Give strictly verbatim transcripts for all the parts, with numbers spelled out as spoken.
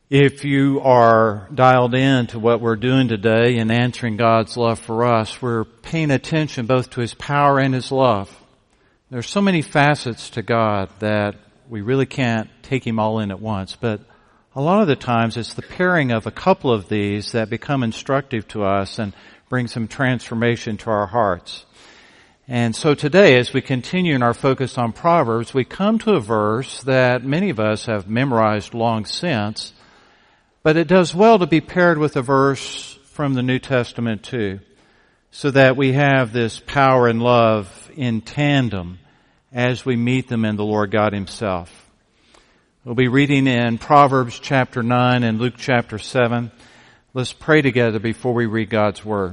If you are dialed in to what we're doing today in answering God's love for us, we're paying attention both to His power and His love. There's so many facets to God that we really can't take Him all in at once, but a lot of the times it's the pairing of a couple of these that become instructive to us and bring some transformation to our hearts. And so today, as we continue in our focus on Proverbs, we come to a verse that many of us have memorized long since, but it does well to be paired with a verse from the New Testament too, so that we have this power and love in tandem as we meet them in the Lord God Himself. We'll be reading in Proverbs chapter nine and Luke chapter seven. Let's pray together before we read God's Word.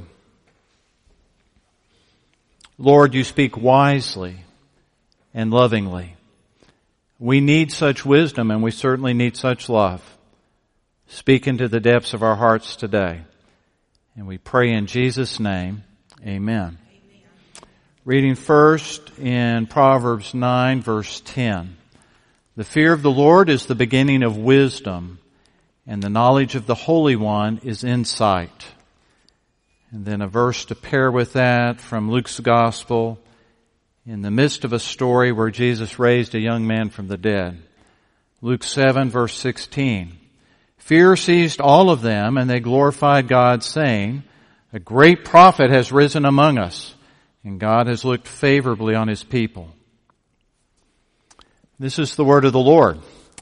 Lord, You speak wisely and lovingly. We need such wisdom, and we certainly need such love. Speak into the depths of our hearts today. And we pray in Jesus' name, amen. Amen. Reading first in Proverbs nine, verse ten. The fear of the Lord is the beginning of wisdom, and the knowledge of the Holy One is insight. And then a verse to pair with that from Luke's Gospel, in the midst of a story where Jesus raised a young man from the dead. Luke seven, verse sixteen. Fear seized all of them, and they glorified God, saying, a great prophet has risen among us, and God has looked favorably on His people. This is the word of the Lord.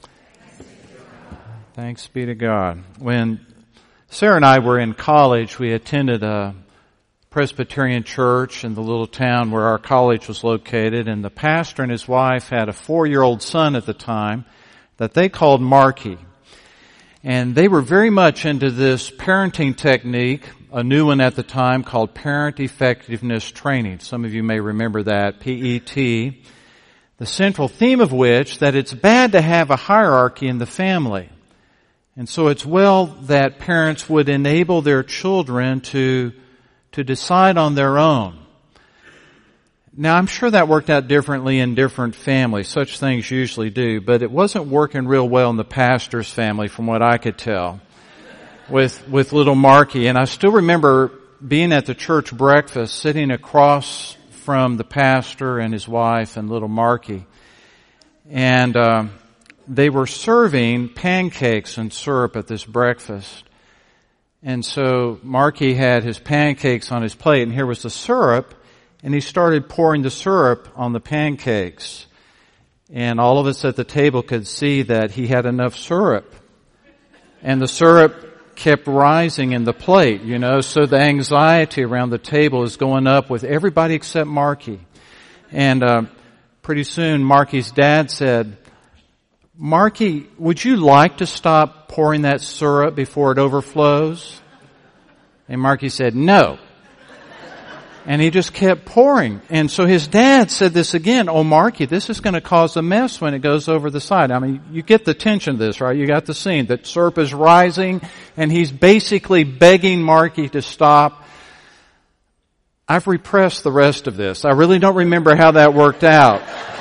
Thanks be to God. When Sarah and I were in college, we attended a Presbyterian church in the little town where our college was located, and the pastor and his wife had a four-year-old son at the time that they called Marky. And they were very much into this parenting technique, a new one at the time called Parent Effectiveness Training. Some of you may remember that, P E T. The central theme of which, that it's bad to have a hierarchy in the family. And so it's well that parents would enable their children to, to decide on their own. Now, I'm sure that worked out differently in different families. Such things usually do. But it wasn't working real well in the pastor's family from what I could tell with, with little Marky. And I still remember being at the church breakfast, sitting across from the pastor and his wife and little Marky. And uh, they were serving pancakes and syrup at this breakfast. And so Marky had his pancakes on his plate, and here was the syrup. And he started pouring the syrup on the pancakes. And all of us at the table could see that he had enough syrup. And the syrup kept rising in the plate, you know, so the anxiety around the table is going up with everybody except Marky. And uh, pretty soon Marky's dad said, Marky, would you like to stop pouring that syrup before it overflows? And Marky said, no. And he just kept pouring. And so his dad said this again, oh, Marky, this is going to cause a mess when it goes over the side. I mean, you get the tension of this, right? You got the scene that syrup is rising, and he's basically begging Marky to stop. I've repressed the rest of this. I really don't remember how that worked out.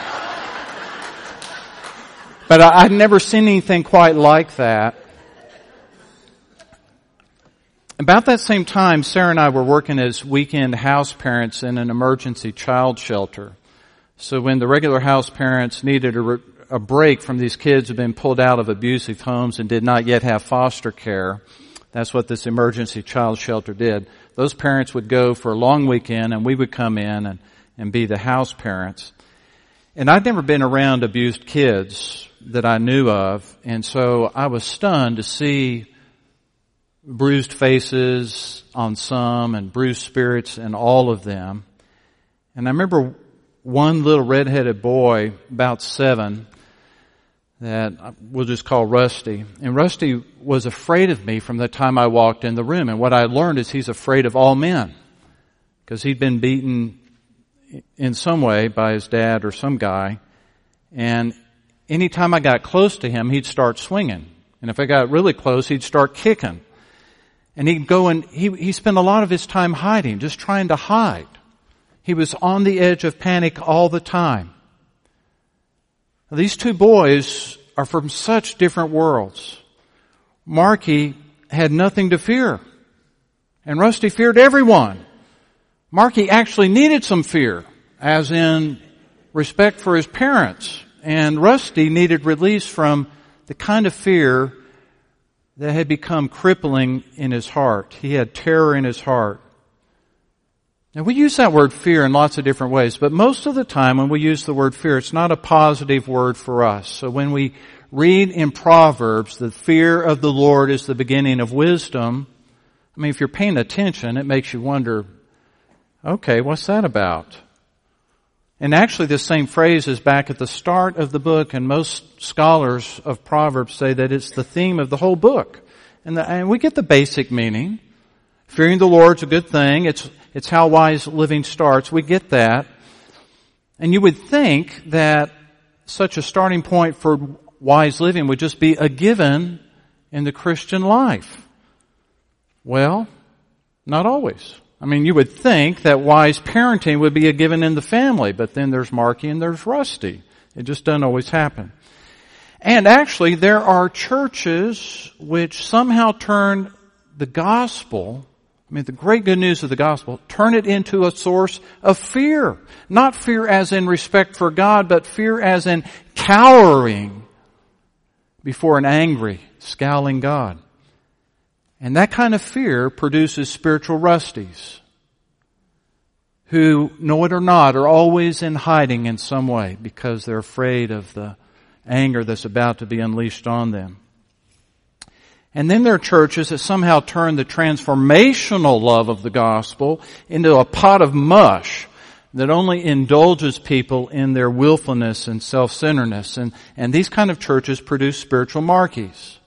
But I, I'd never seen anything quite like that. About that same time, Sarah and I were working as weekend house parents in an emergency child shelter. So when the regular house parents needed a, re- a break from these kids who had been pulled out of abusive homes and did not yet have foster care, that's what this emergency child shelter did. Those parents would go for a long weekend, and we would come in and, and be the house parents. And I'd never been around abused kids that I knew of, and so I was stunned to see bruised faces on some and bruised spirits in all of them. And I remember one little redheaded boy, about seven, that we'll just call Rusty. And Rusty was afraid of me from the time I walked in the room. And what I learned is he's afraid of all men, because he'd been beaten in some way by his dad or some guy. And anytime I got close to him, he'd start swinging. And if I got really close, he'd start kicking. And he'd go and he, he spent a lot of his time hiding, just trying to hide. He was on the edge of panic all the time. Now, these two boys are from such different worlds. Marky had nothing to fear. And Rusty feared everyone. Marky actually needed some fear, as in respect for his parents. And Rusty needed release from the kind of fear that had become crippling in his heart. He had terror in his heart. Now, we use that word fear in lots of different ways, but most of the time when we use the word fear, it's not a positive word for us. So when we read in Proverbs, the fear of the Lord is the beginning of wisdom, I mean, if you're paying attention, it makes you wonder, okay, what's that about? And actually, this same phrase is back at the start of the book, and most scholars of Proverbs say that it's the theme of the whole book. And, the, and we get the basic meaning. Fearing the Lord's a good thing. It's, it's how wise living starts. We get that. And you would think that such a starting point for wise living would just be a given in the Christian life. Well, not always. I mean, you would think that wise parenting would be a given in the family, but then there's Marky and there's Rusty. It just doesn't always happen. And actually, there are churches which somehow turn the gospel, I mean, the great good news of the gospel, turn it into a source of fear. Not fear as in respect for God, but fear as in cowering before an angry, scowling God. And that kind of fear produces spiritual Rusties who, know it or not, are always in hiding in some way because they're afraid of the anger that's about to be unleashed on them. And then there are churches that somehow turn the transformational love of the gospel into a pot of mush that only indulges people in their willfulness and self-centeredness. And, and these kind of churches produce spiritual Markies.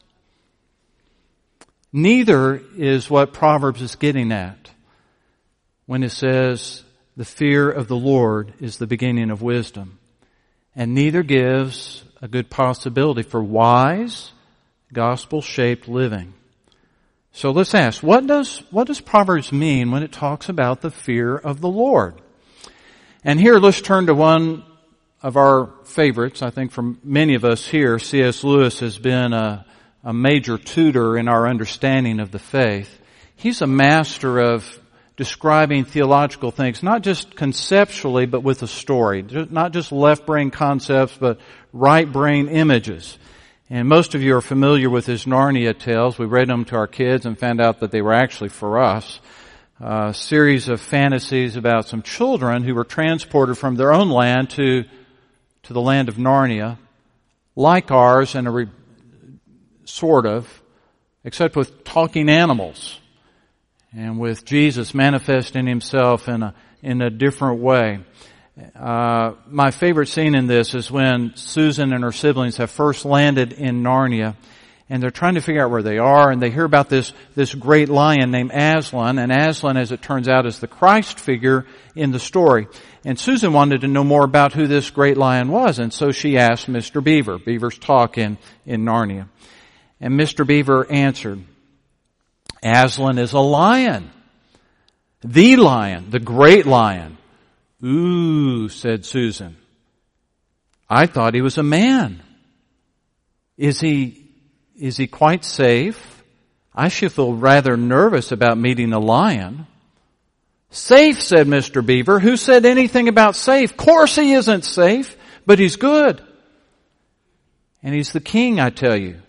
Neither is what Proverbs is getting at when it says the fear of the Lord is the beginning of wisdom. And neither gives a good possibility for wise, gospel-shaped living. So let's ask, what does, what does Proverbs mean when it talks about the fear of the Lord? And here let's turn to one of our favorites. I think for many of us here, C S Lewis has been a a major tutor in our understanding of the faith. He's a master of describing theological things, not just conceptually, but with a story. Not just left brain concepts, but right brain images. And most of you are familiar with his Narnia tales. We read them to our kids and found out that they were actually for us. A series of fantasies about some children who were transported from their own land to, to the land of Narnia, like ours, and a re- sort of, except with talking animals and with Jesus manifesting himself in a, in a different way. Uh, my favorite scene in this is when Susan and her siblings have first landed in Narnia and they're trying to figure out where they are, and they hear about this, this great lion named Aslan, and Aslan, as it turns out, is the Christ figure in the story. And Susan wanted to know more about who this great lion was, and so she asked Mister Beaver. Beavers talk in, in Narnia. And Mister Beaver answered, Aslan is a lion. The lion, the great lion. Ooh, said Susan. I thought he was a man. Is he, is he quite safe? I should feel rather nervous about meeting a lion. Safe, said Mister Beaver. Who said anything about safe? Of course he isn't safe, but he's good. And he's the king, I tell you.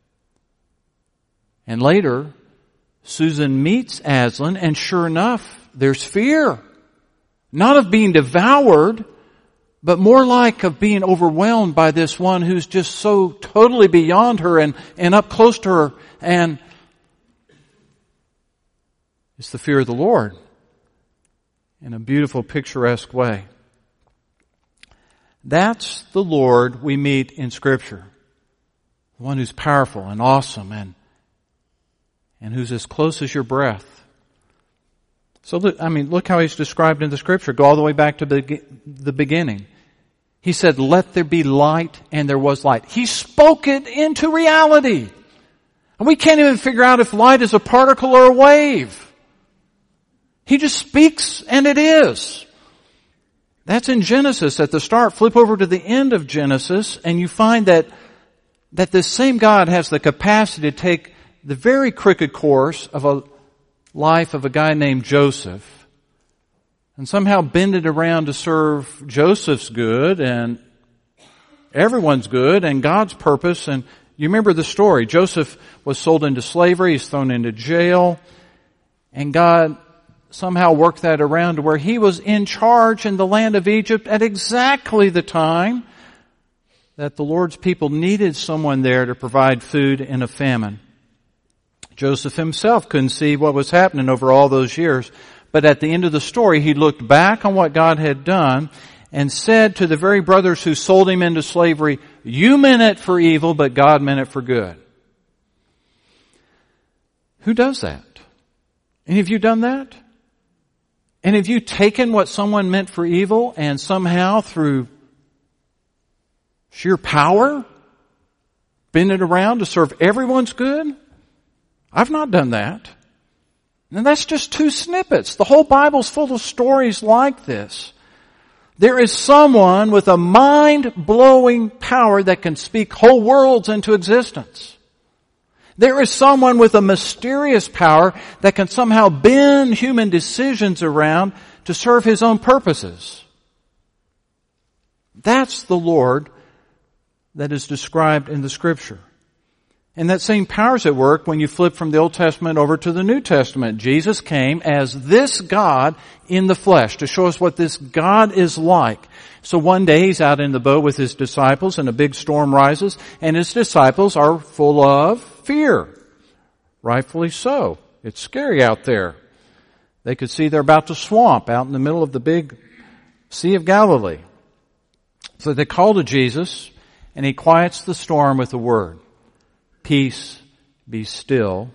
And later, Susan meets Aslan, and sure enough, there's fear. Not of being devoured, but more like of being overwhelmed by this one who's just so totally beyond her and, and up close to her. And it's the fear of the Lord in a beautiful, picturesque way. That's the Lord we meet in Scripture. The one who's powerful and awesome and and who's as close as your breath. So, look, I mean, look how he's described in the Scripture. Go all the way back to the, the beginning. He said, let there be light, and there was light. He spoke it into reality. And we can't even figure out if light is a particle or a wave. He just speaks, and it is. That's in Genesis at the start. Flip over to the end of Genesis, and you find that, that this same God has the capacity to take the very crooked course of a life of a guy named Joseph and somehow bend it around to serve Joseph's good and everyone's good and God's purpose. And you remember the story. Joseph was sold into slavery. He's thrown into jail. And God somehow worked that around to where he was in charge in the land of Egypt at exactly the time that the Lord's people needed someone there to provide food in a famine. Joseph himself couldn't see what was happening over all those years. But at the end of the story, he looked back on what God had done and said to the very brothers who sold him into slavery, "You meant it for evil, but God meant it for good." Who does that? Any of you done that? And have you taken what someone meant for evil and somehow through sheer power bend it around to serve everyone's good? I've not done that. And that's just two snippets. The whole Bible's full of stories like this. There is someone with a mind-blowing power that can speak whole worlds into existence. There is someone with a mysterious power that can somehow bend human decisions around to serve his own purposes. That's the Lord that is described in the Scripture. And that same power is at work when you flip from the Old Testament over to the New Testament. Jesus came as this God in the flesh to show us what this God is like. So one day he's out in the boat with his disciples and a big storm rises and his disciples are full of fear. Rightfully so. It's scary out there. They could see they're about to swamp out in the middle of the big Sea of Galilee. So they call to Jesus and he quiets the storm with a word. Peace, be still.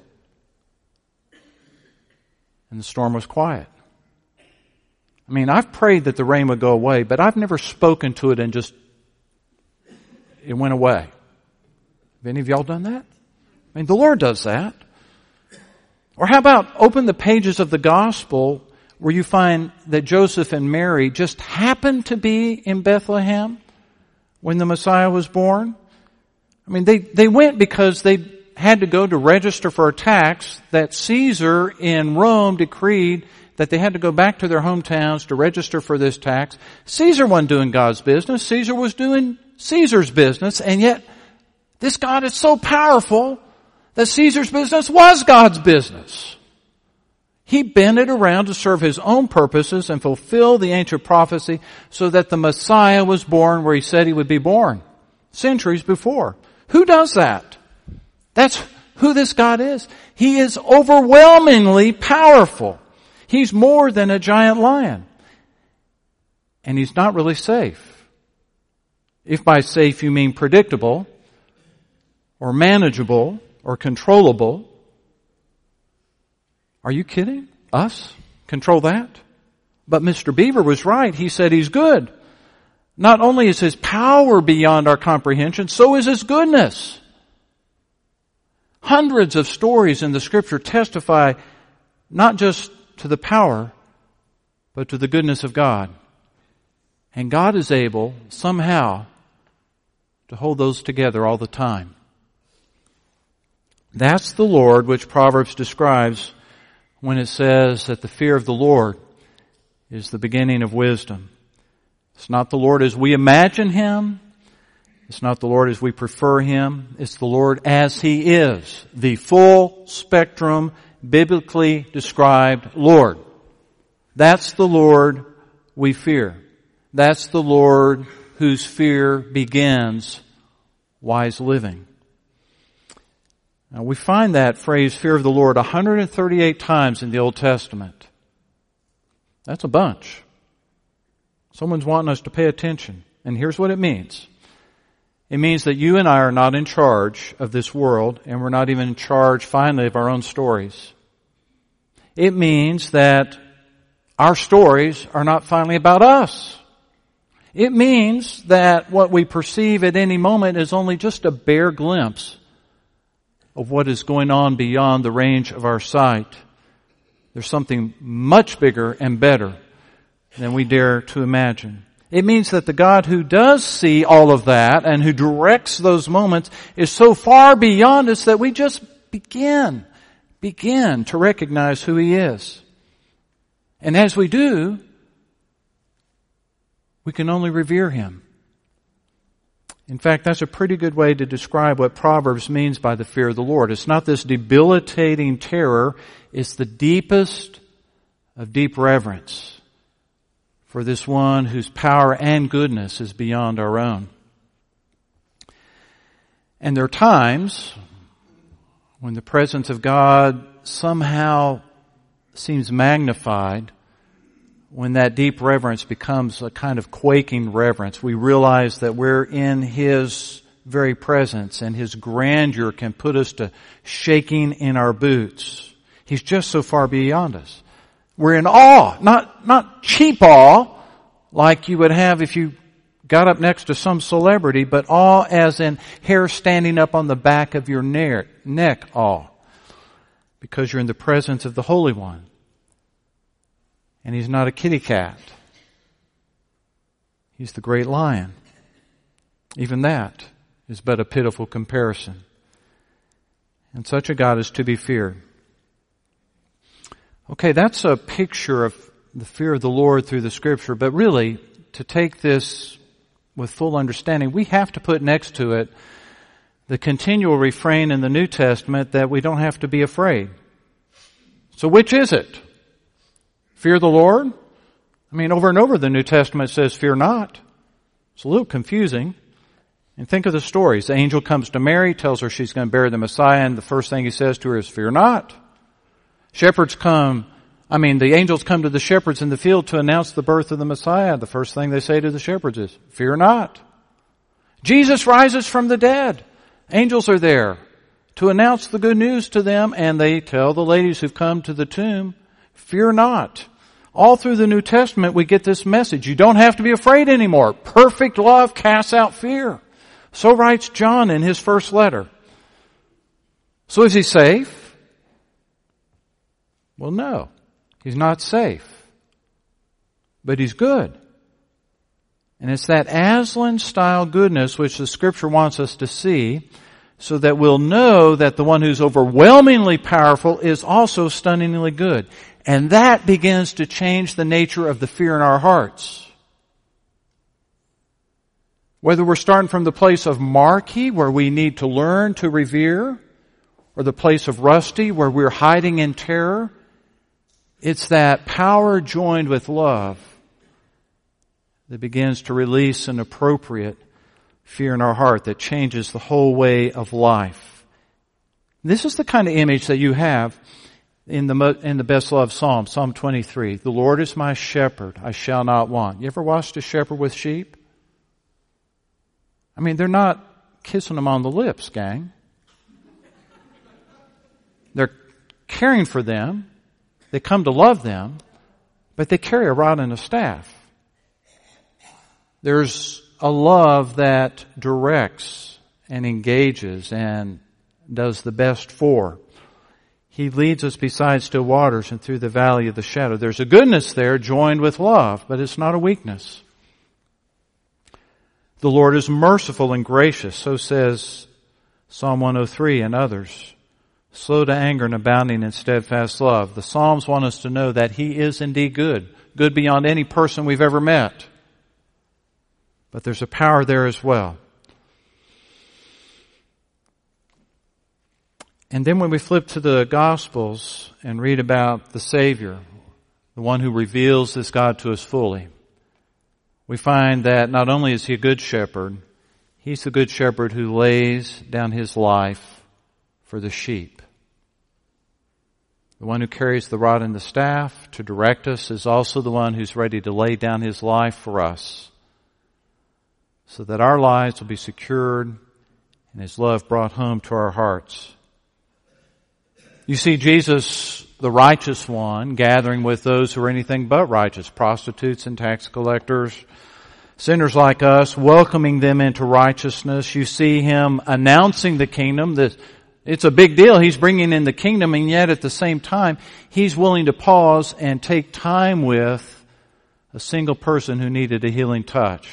And the storm was quiet. I mean, I've prayed that the rain would go away, but I've never spoken to it and just, it went away. Have any of y'all done that? I mean, the Lord does that. Or how about open the pages of the gospel where you find that Joseph and Mary just happened to be in Bethlehem when the Messiah was born? I mean, they, they went because they had to go to register for a tax that Caesar in Rome decreed that they had to go back to their hometowns to register for this tax. Caesar wasn't doing God's business. Caesar was doing Caesar's business, and yet this God is so powerful that Caesar's business was God's business. He bent it around to serve his own purposes and fulfill the ancient prophecy so that the Messiah was born where he said he would be born centuries before. Who does that? That's who this God is. He is overwhelmingly powerful. He's more than a giant lion. And he's not really safe. If by safe you mean predictable, or manageable, or controllable. Are you kidding? Us? Control that? But Mister Beaver was right. He said he's good. Not only is his power beyond our comprehension, so is his goodness. Hundreds of stories in the Scripture testify not just to the power, but to the goodness of God. And God is able, somehow, to hold those together all the time. That's the Lord which Proverbs describes when it says that the fear of the Lord is the beginning of wisdom. It's not the Lord as we imagine Him. It's not the Lord as we prefer Him. It's the Lord as He is. The full spectrum, biblically described Lord. That's the Lord we fear. That's the Lord whose fear begins wise living. Now we find that phrase, fear of the Lord, one hundred thirty-eight times in the Old Testament. That's a bunch. Someone's wanting us to pay attention. And here's what it means. It means that you and I are not in charge of this world, and we're not even in charge, finally, of our own stories. It means that our stories are not finally about us. It means that what we perceive at any moment is only just a bare glimpse of what is going on beyond the range of our sight. There's something much bigger and better than we dare to imagine. It means that the God who does see all of that and who directs those moments is so far beyond us that we just begin, begin to recognize who He is. And as we do, we can only revere Him. In fact, that's a pretty good way to describe what Proverbs means by the fear of the Lord. It's not this debilitating terror. It's the deepest of deep reverence for this one whose power and goodness is beyond our own. And there are times when the presence of God somehow seems magnified, when that deep reverence becomes a kind of quaking reverence. We realize that we're in His very presence, and His grandeur can put us to shaking in our boots. He's just so far beyond us. We're in awe, not, not cheap awe, like you would have if you got up next to some celebrity, but awe as in hair standing up on the back of your neck, neck awe, because you're in the presence of the Holy One. And He's not a kitty cat. He's the great lion. Even that is but a pitiful comparison. And such a God is to be feared. Okay, that's a picture of the fear of the Lord through the Scripture, but really, to take this with full understanding, we have to put next to it the continual refrain in the New Testament that we don't have to be afraid. So which is it? Fear the Lord? I mean, over and over the New Testament says, fear not. It's a little confusing. And think of the stories. The angel comes to Mary, tells her she's going to bear the Messiah, and the first thing he says to her is, fear not. Shepherds come, I mean, the angels come to the shepherds in the field to announce the birth of the Messiah. The first thing they say to the shepherds is, fear not. Jesus rises from the dead. Angels are there to announce the good news to them, and they tell the ladies who've come to the tomb, fear not. All through the New Testament we get this message. You don't have to be afraid anymore. Perfect love casts out fear. So writes John in his first letter. So is he safe? Well, no. He's not safe. But he's good. And it's that Aslan-style goodness which the Scripture wants us to see, so that we'll know that the one who's overwhelmingly powerful is also stunningly good. And that begins to change the nature of the fear in our hearts. Whether we're starting from the place of Marky, where we need to learn to revere, or the place of Rusty, where we're hiding in terror, it's that power joined with love that begins to release an appropriate fear in our heart that changes the whole way of life. This is the kind of image that you have in the in the best loved Psalm, Psalm twenty-three. The Lord is my shepherd, I shall not want. You ever watched a shepherd with sheep? I mean, they're not kissing them on the lips, gang. They're caring for them. They come to love them, but they carry a rod and a staff. There's a love that directs and engages and does the best for. He leads us beside still waters and through the valley of the shadow. There's a goodness there joined with love, but it's not a weakness. The Lord is merciful and gracious, so says Psalm one oh three and others. Slow to anger and abounding in steadfast love. The Psalms want us to know that He is indeed good, good beyond any person we've ever met. But there's a power there as well. And then when we flip to the Gospels and read about the Savior, the one who reveals this God to us fully, we find that not only is He a good shepherd, He's the good shepherd who lays down His life for the sheep. The one who carries the rod and the staff to direct us is also the one who's ready to lay down His life for us, so that our lives will be secured and His love brought home to our hearts. You see Jesus, the righteous one, gathering with those who are anything but righteous, prostitutes and tax collectors, sinners like us, welcoming them into righteousness. You see Him announcing the kingdom. It's a big deal. He's bringing in the kingdom, and yet at the same time, He's willing to pause and take time with a single person who needed a healing touch.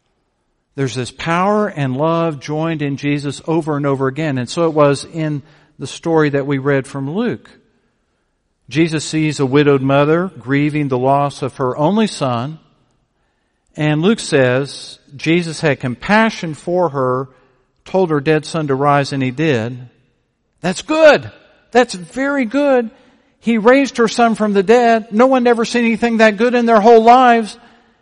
There's this power and love joined in Jesus over and over again. And so it was in the story that we read from Luke. Jesus sees a widowed mother grieving the loss of her only son, and Luke says Jesus had compassion for her, told her dead son to rise, and he did. That's good. That's very good. He raised her son from the dead. No one ever seen anything that good in their whole lives.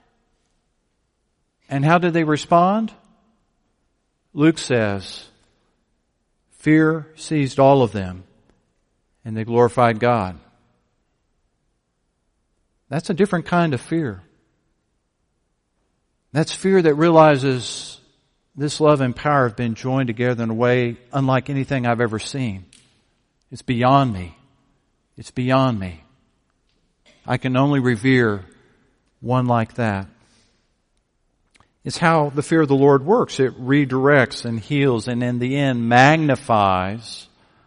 And how did they respond? Luke says, fear seized all of them, and they glorified God. That's a different kind of fear. That's fear that realizes this love and power have been joined together in a way unlike anything I've ever seen. It's beyond me. It's beyond me. I can only revere one like that. It's how the fear of the Lord works. It redirects and heals and in the end magnifies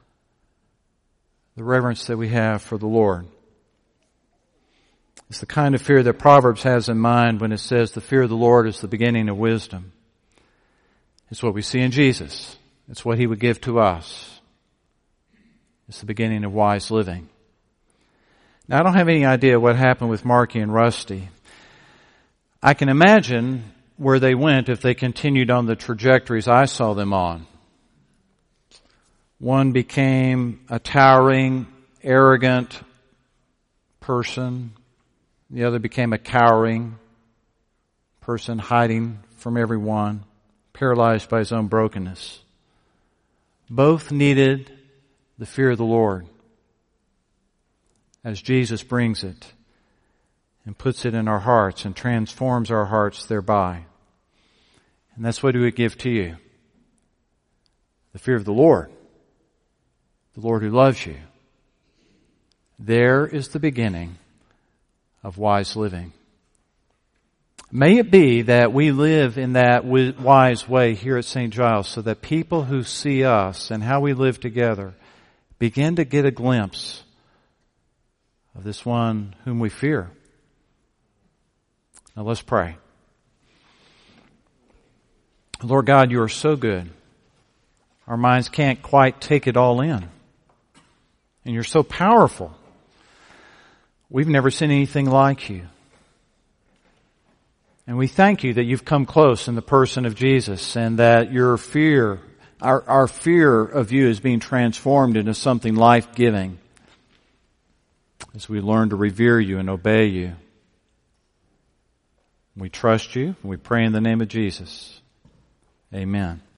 the reverence that we have for the Lord. It's the kind of fear that Proverbs has in mind when it says the fear of the Lord is the beginning of wisdom. It's what we see in Jesus. It's what He would give to us. It's the beginning of wise living. Now, I don't have any idea what happened with Marky and Rusty. I can imagine where they went if they continued on the trajectories I saw them on. One became a towering, arrogant person. The other became a cowering person, hiding from everyone, paralyzed by his own brokenness. Both needed the fear of the Lord as Jesus brings it and puts it in our hearts and transforms our hearts thereby. And that's what He would give to you. The fear of the Lord. The Lord who loves you. There is the beginning of wise living. May it be that we live in that wise way here at Saint Giles so that people who see us and how we live together begin to get a glimpse of this one whom we fear. Now let's pray. Lord God, You are so good. Our minds can't quite take it all in. And You're so powerful. We've never seen anything like You. And we thank You that You've come close in the person of Jesus and that Your fear, our, our fear of You is being transformed into something life-giving as we learn to revere You and obey You. We trust You and we pray in the name of Jesus. Amen.